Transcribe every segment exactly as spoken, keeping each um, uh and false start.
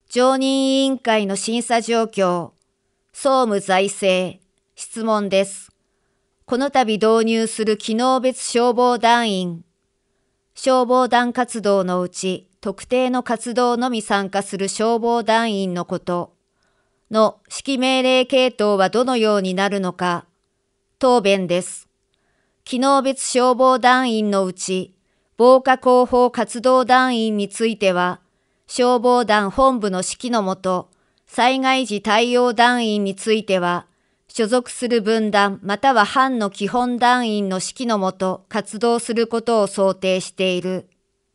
常任委員会の審査状況、総務財政、質問です。この度導入する機能別消防団員、消防団活動のうち特定の活動のみ参加する消防団員のことの指揮命令系統はどのようになるのか、答弁です。機能別消防団員のうち、防火広報活動団員については、消防団本部の指揮のもと、災害時対応団員については、所属する分団または班の基本団員の指揮のもと活動することを想定している。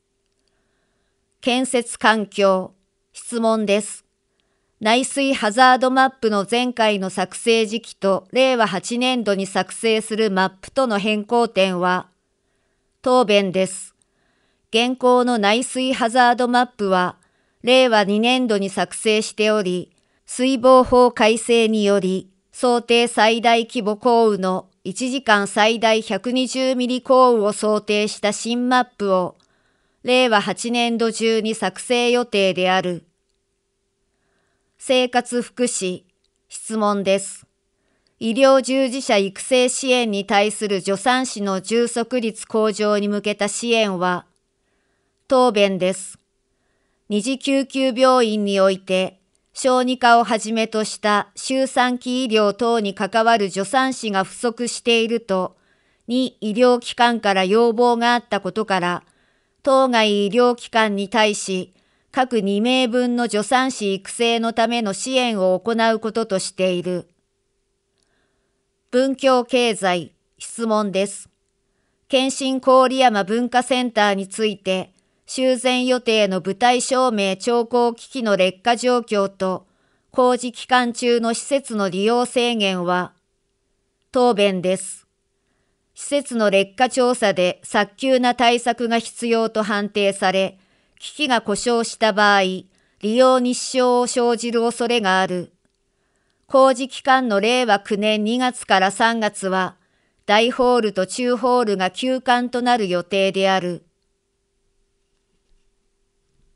建設環境、質問です。内水ハザードマップの前回の作成時期とれいわはちねんどに作成するマップとの変更点は、答弁です。現行の内水ハザードマップは、れいわにねんどに作成しており、水防法改正により、想定最大規模降雨のいちじかん最大ひゃくにじゅうミリ降雨を想定した新マップを、れいわはちねんど中に作成予定である。生活福祉、質問です。医療従事者育成支援に対する助産師の充足率向上に向けた支援は、答弁です。二次救急病院において、小児科をはじめとした周産期医療等に関わる助産師が不足していると、に医療機関から要望があったことから、当該医療機関に対し、各にめいぶんの助産師育成のための支援を行うこととしている。文教経済、質問です。県新郡山文化センターについて、修繕予定の舞台照明調光機器の劣化状況と、工事期間中の施設の利用制限は、答弁です。施設の劣化調査で早急な対策が必要と判定され、機器が故障した場合、利用日照を生じる恐れがある。工事期間のれいわきゅうねんにがつからさんがつは、大ホールと中ホールが休館となる予定である。